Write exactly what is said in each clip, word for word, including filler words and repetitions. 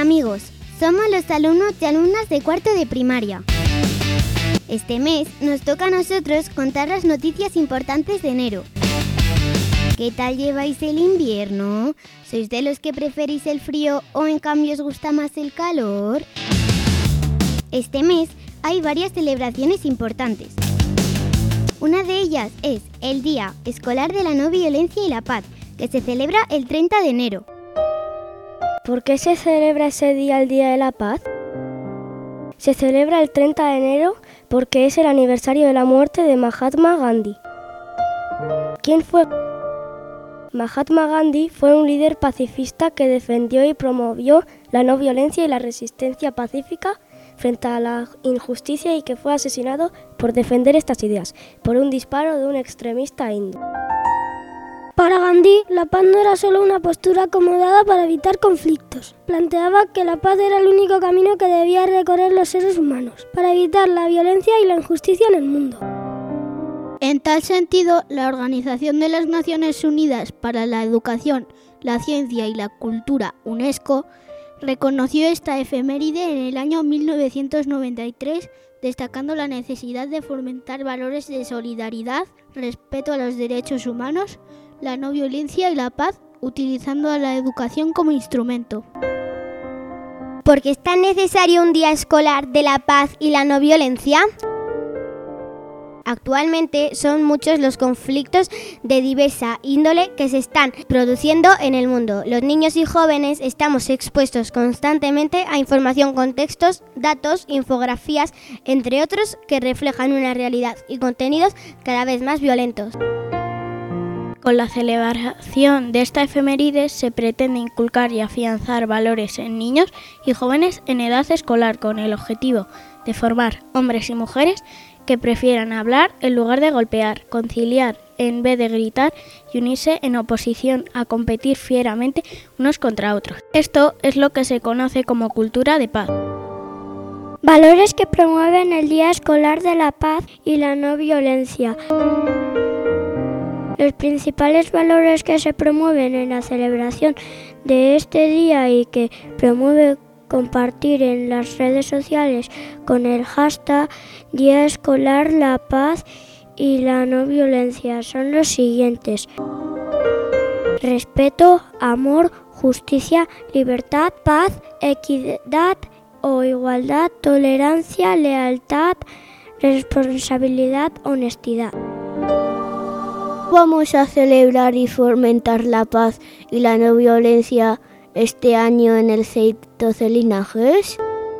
amigos, somos los alumnos y alumnas de cuarto de primaria. Este mes nos toca a nosotros contar las noticias importantes de enero. ¿Qué tal lleváis el invierno? ¿Sois de los que preferís el frío o en cambio os gusta más el calor? Este mes hay varias celebraciones importantes. Una de ellas es el Día Escolar de la No Violencia y la Paz, que se celebra el treinta de enero. ¿Por qué se celebra ese día el Día de la Paz? Se celebra el treinta de enero porque es el aniversario de la muerte de Mahatma Gandhi. ¿Quién fue? Mahatma Gandhi fue un líder pacifista que defendió y promovió la no violencia y la resistencia pacífica frente a la injusticia y que fue asesinado por defender estas ideas, por un disparo de un extremista hindú. Para Gandhi, la paz no era solo una postura acomodada para evitar conflictos. Planteaba que la paz era el único camino que debían recorrer los seres humanos para evitar la violencia y la injusticia en el mundo. En tal sentido, la Organización de las Naciones Unidas para la Educación, la Ciencia y la Cultura, UNESCO, reconoció esta efeméride en el año mil novecientos noventa y tres, destacando la necesidad de fomentar valores de solidaridad, respeto a los derechos humanos, la no violencia y la paz, utilizando a la educación como instrumento. ¿Por qué es tan necesario un día escolar de la paz y la no violencia? Actualmente son muchos los conflictos de diversa índole que se están produciendo en el mundo. Los niños y jóvenes estamos expuestos constantemente a información con textos, datos, infografías, entre otros, que reflejan una realidad y contenidos cada vez más violentos. Con la celebración de esta efeméride se pretende inculcar y afianzar valores en niños y jóvenes en edad escolar con el objetivo de formar hombres y mujeres que prefieran hablar en lugar de golpear, conciliar en vez de gritar y unirse en oposición a competir fieramente unos contra otros. Esto es lo que se conoce como cultura de paz. Valores que promueven el Día Escolar de la Paz y la no violencia. Los principales valores que se promueven en la celebración de este día y que promueve compartir en las redes sociales con el hashtag Día Escolar La Paz y la No Violencia son los siguientes: respeto, amor, justicia, libertad, paz, equidad o igualdad, tolerancia, lealtad, responsabilidad, honestidad. Vamos a celebrar y fomentar la paz y la no violencia este año en el Centro de Linajes.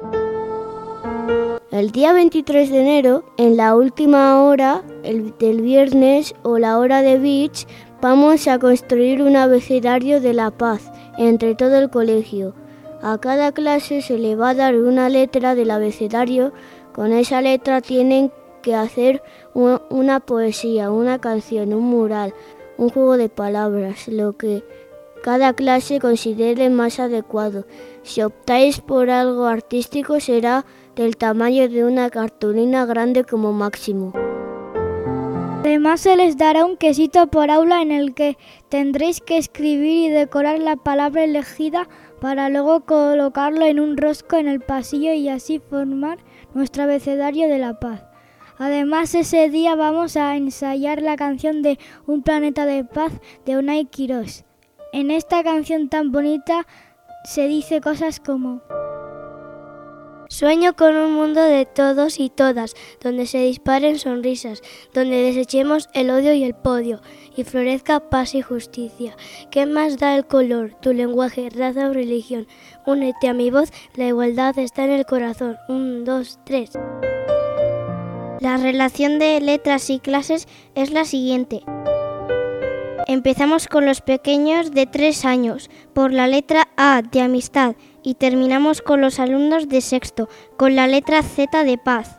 El día veintitrés de enero, en la última hora el, del viernes o la hora de beach, vamos a construir un abecedario de la paz entre todo el colegio. A cada clase se le va a dar una letra del abecedario. Con esa letra tienen que hacer una poesía, una canción, un mural, un juego de palabras, lo que cada clase considere más adecuado. Si optáis por algo artístico, será del tamaño de una cartulina grande como máximo. Además, se les dará un quesito por aula en el que tendréis que escribir y decorar la palabra elegida para luego colocarlo en un rosco en el pasillo y así formar nuestro abecedario de la paz. Además, ese día vamos a ensayar la canción de Un planeta de paz de Unai Quirós. En esta canción tan bonita se dice cosas como: sueño con un mundo de todos y todas, donde se disparen sonrisas, donde desechemos el odio y el podio, y florezca paz y justicia. ¿Qué más da el color, tu lenguaje, raza o religión? Únete a mi voz, la igualdad está en el corazón. Un, dos, tres. La relación de letras y clases es la siguiente. Empezamos con los pequeños de tres años, por la letra A de amistad, y terminamos con los alumnos de sexto, con la letra Z de paz.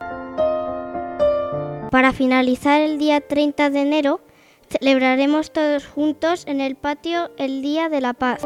Para finalizar el día treinta de enero, celebraremos todos juntos en el patio el Día de la Paz.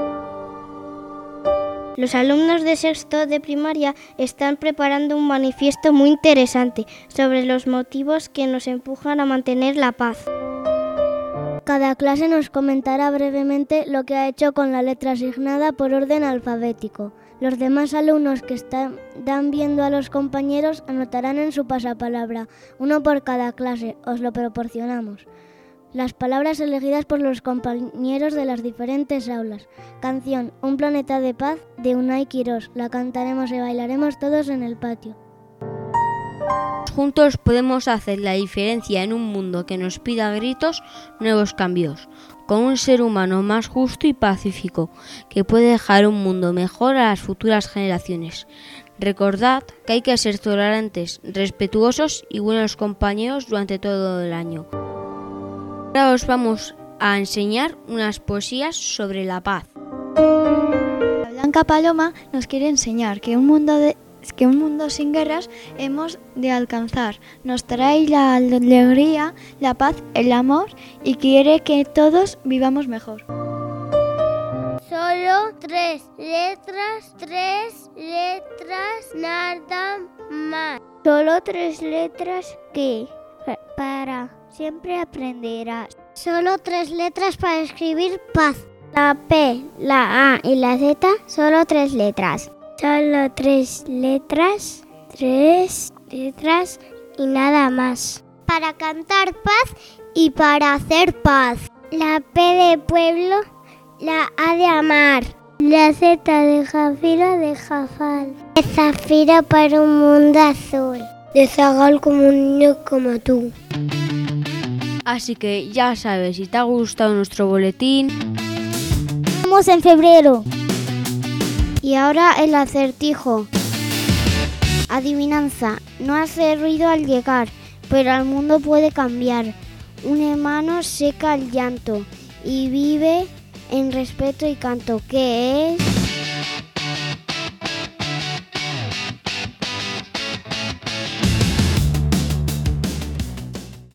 Los alumnos de sexto de primaria están preparando un manifiesto muy interesante sobre los motivos que nos empujan a mantener la paz. Cada clase nos comentará brevemente lo que ha hecho con la letra asignada por orden alfabético. Los demás alumnos que están viendo a los compañeros anotarán en su pasapalabra, uno por cada clase, os lo proporcionamos. Las palabras elegidas por los compañeros de las diferentes aulas. Canción Un planeta de paz de Unai Quirós. La cantaremos y bailaremos todos en el patio. Juntos podemos hacer la diferencia en un mundo que nos pida a gritos nuevos cambios, con un ser humano más justo y pacífico, que puede dejar un mundo mejor a las futuras generaciones. Recordad que hay que ser tolerantes, respetuosos y buenos compañeros durante todo el año. Ahora os vamos a enseñar unas poesías sobre la paz. La Blanca Paloma nos quiere enseñar que un mundo de que un mundo sin guerras hemos de alcanzar. Nos trae la alegría, la paz, el amor y quiere que todos vivamos mejor. Solo tres letras, tres letras, nada más. Solo tres letras que para siempre aprenderás. Solo tres letras para escribir paz. La P, la A y la Z, solo tres letras. Solo tres letras, tres letras y nada más. Para cantar paz y para hacer paz. La P de pueblo, la A de amar. La Z de Zafiro de Jafal. De Zafiro para un mundo azul. De Zagal como un niño como tú. Así que ya sabes, si te ha gustado nuestro boletín... Estamos en febrero. Y ahora el acertijo. Adivinanza. No hace ruido al llegar, pero al mundo puede cambiar. Un hermano seca el llanto y vive en respeto y canto. ¿Qué es?